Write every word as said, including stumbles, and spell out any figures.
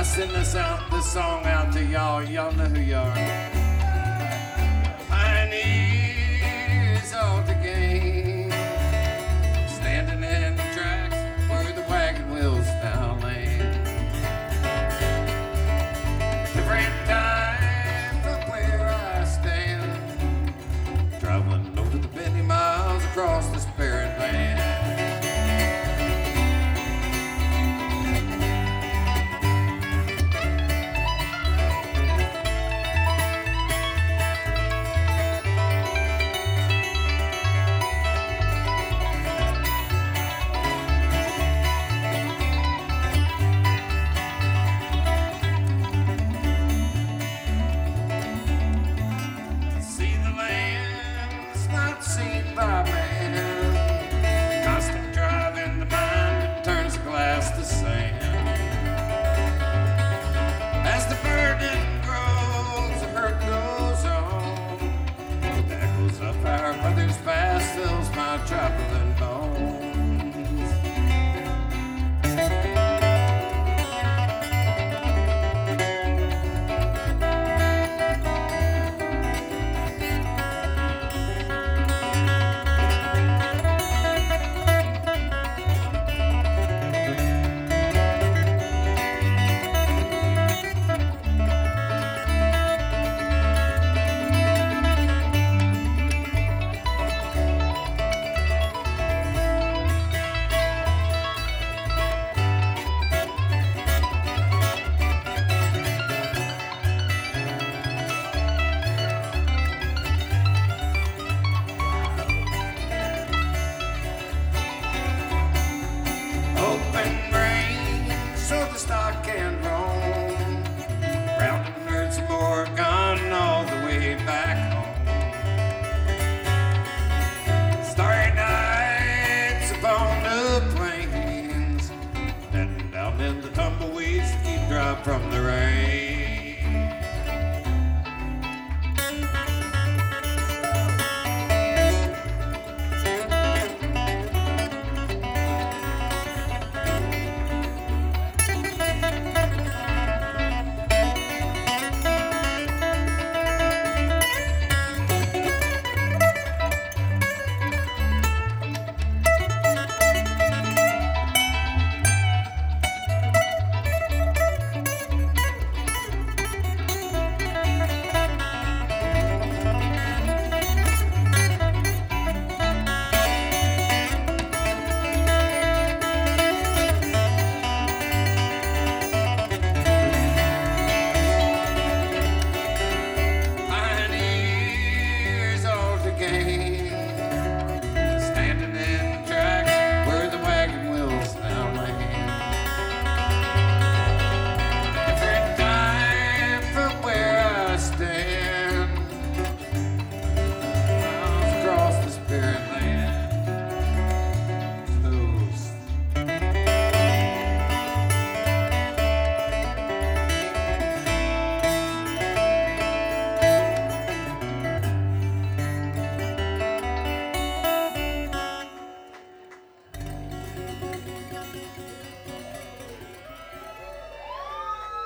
I send this out, this song out to y'all. Y'all know who you are. Pioneers of the game, standing in the tracks where the wagon wheels now land. Different time from where I stand, traveling over the many miles across this barren land. By man, constant drive in the mind, it turns the glass to sand. As the burden grows, the hurt goes on. The echoes of our brother's past fills my traveling bones. Open range so the stock can roam, round and nerds and more gone all the way back home. Starry nights upon the plains, and down in the tumbleweeds keep dry from the